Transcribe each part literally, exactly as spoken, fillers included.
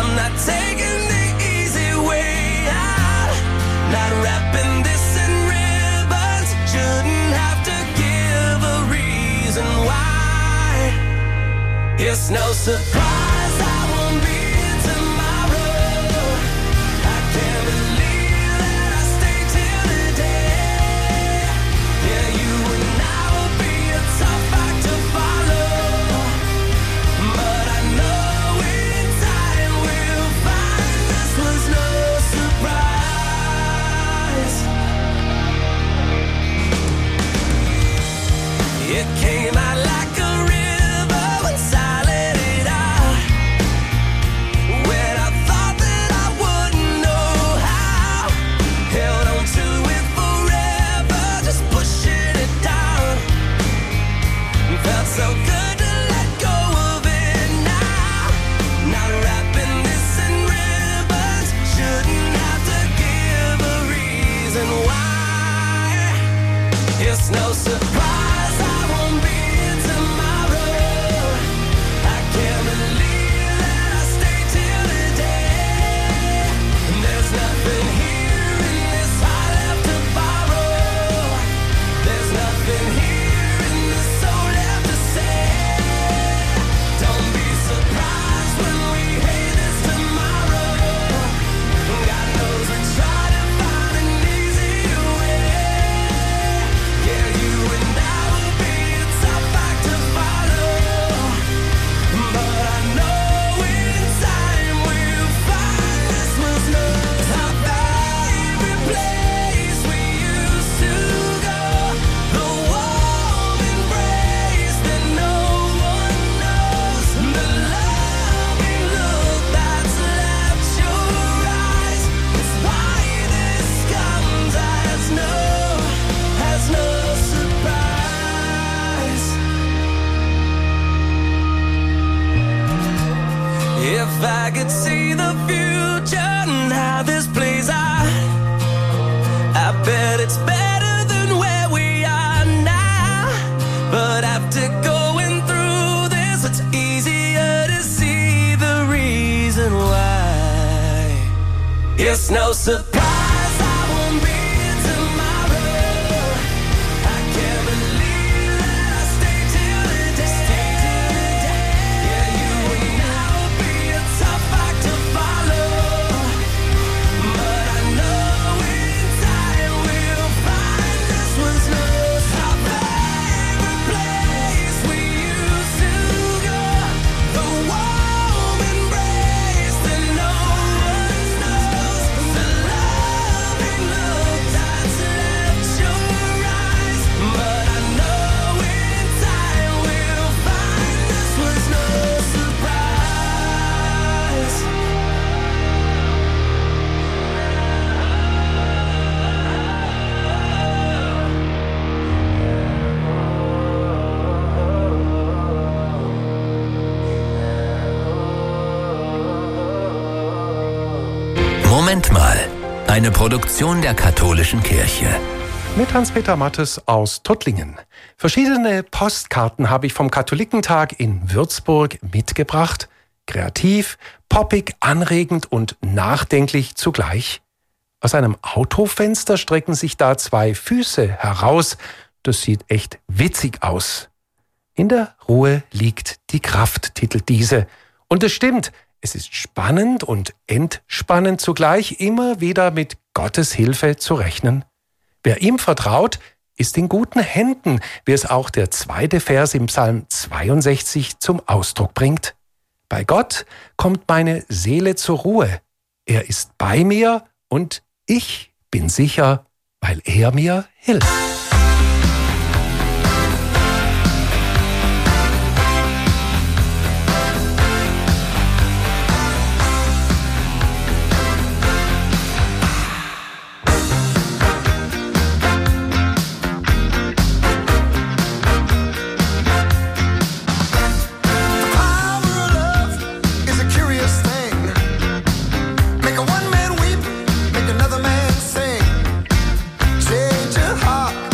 I'm not taking the easy way out. Not wrapping this in ribbons. Shouldn't have to give a reason why. It's no surprise I won't be here tomorrow. I can't believe that I stayed till today. Yeah, you and I will be a tough act to follow, but I know in time we'll find this was no surprise. It came out like a river once I let it out. When I thought that I wouldn't know how, held on to it forever, just pushing it down. Felt so good to let go of it now. Not wrapping this in ribbons. Shouldn't have to give a reason why. It's no surprise I won't be here tomorrow. I can't believe that I stayed till today. There's nothing here in this heart left to borrow. There's nothing here in this soul left to say. Don't be surprised when we hate this tomorrow. God knows we try to find an easier way. Yeah, you and I will be a tough act to follow, but I know in time we'll find this was not our favorite place we used to go. The warm embrace that no one knows. The loving look that's left your eyes. It's why this comes as no, as no surprise. If I could see the future and how this plays out, I bet it's better than where we are now. But after going through this, it's easier to see the reason why. It's no surprise I won't be here tomorrow. I can't believe that I stayed till today. Yeah, you and I will be a tough act to follow, but I know in time we'll find this was no our favorite place we used to go. The warm embrace that no one knows. The loving look that's left your eyes. But I know in time we'll find this was no surprise. Moment mal. Eine Produktion der Katholischen Kirche. Mit Hans-Peter Mattes aus Tuttlingen. Verschiedene Postkarten habe ich vom Katholikentag in Würzburg mitgebracht. Kreativ, poppig, anregend und nachdenklich zugleich. Aus einem Autofenster strecken sich da zwei Füße heraus. Das sieht echt witzig aus. In der Ruhe liegt die Kraft, titelt diese. Und es stimmt, es ist spannend und entspannend zugleich, immer wieder mit Gottes Hilfe zu rechnen. Wer ihm vertraut, ist in guten Händen, wie es auch der zweite Vers im Psalm zweiundsechzig zum Ausdruck bringt. Bei Gott kommt meine Seele zur Ruhe. Er ist bei mir und ich bin sicher, weil er mir hilft. Make a one man weep, make another man sing. Change your heart.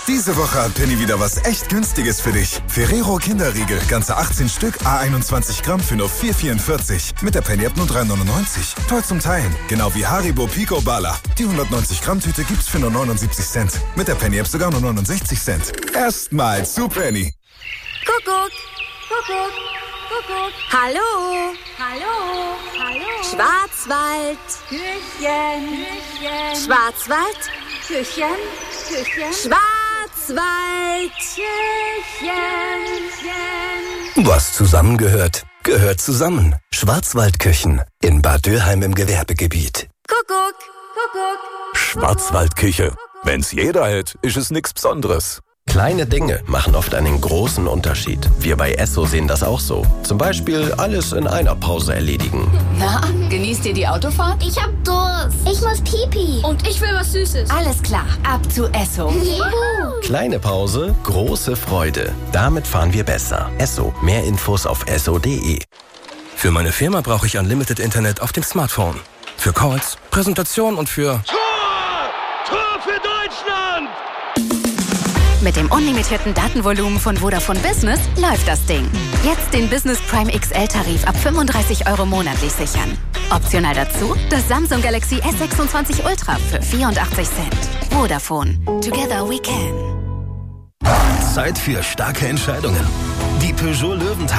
Diese Woche hat Penny wieder was echt Günstiges für dich. Ferrero Kinderriegel, ganze achtzehn Stück, à einundzwanzig Gramm für nur vier vierundvierzig. Mit der Penny-App nur drei neunundneunzig. Toll zum Teilen. Genau wie Haribo Pico Bala. Die hundertneunzig Gramm Tüte gibt's für nur neunundsiebzig Cent. Mit der Penny-App sogar nur neunundsechzig Cent. Erstmal zu Penny. Kuckuck, Kuckuck, Kuckuck. Hallo, hallo, hallo. Schwarzwald. Küchen, Küchen. Schwarzwald. Küchen, Küchen. Schwarzwald. Küchen, Küchen. Was zusammengehört, gehört zusammen. Schwarzwaldküchen in Bad Dürheim im Gewerbegebiet. Kuckuck, Kuckuck. Schwarzwaldküche. Wenn's jeder hält, ist es nichts Besonderes. Kleine Dinge machen oft einen großen Unterschied. Wir bei Esso sehen das auch so. Zum Beispiel alles in einer Pause erledigen. Na, genießt ihr die Autofahrt? Ich hab Durst. Ich muss Pipi. Und ich will was Süßes. Alles klar, ab zu Esso. Juhu. Kleine Pause, große Freude. Damit fahren wir besser. Esso. Mehr Infos auf esso punkt de. Für meine Firma brauche ich Unlimited Internet auf dem Smartphone. Für Calls, Präsentation und für... Tor! Tor für Deutschland! Mit dem unlimitierten Datenvolumen von Vodafone Business läuft das Ding. Jetzt den Business Prime X L-Tarif ab fünfunddreißig Euro monatlich sichern. Optional dazu das Samsung Galaxy S sechsundzwanzig Ultra für vierundachtzig Cent. Vodafone. Together we can. Zeit für starke Entscheidungen. Die Peugeot Löwentag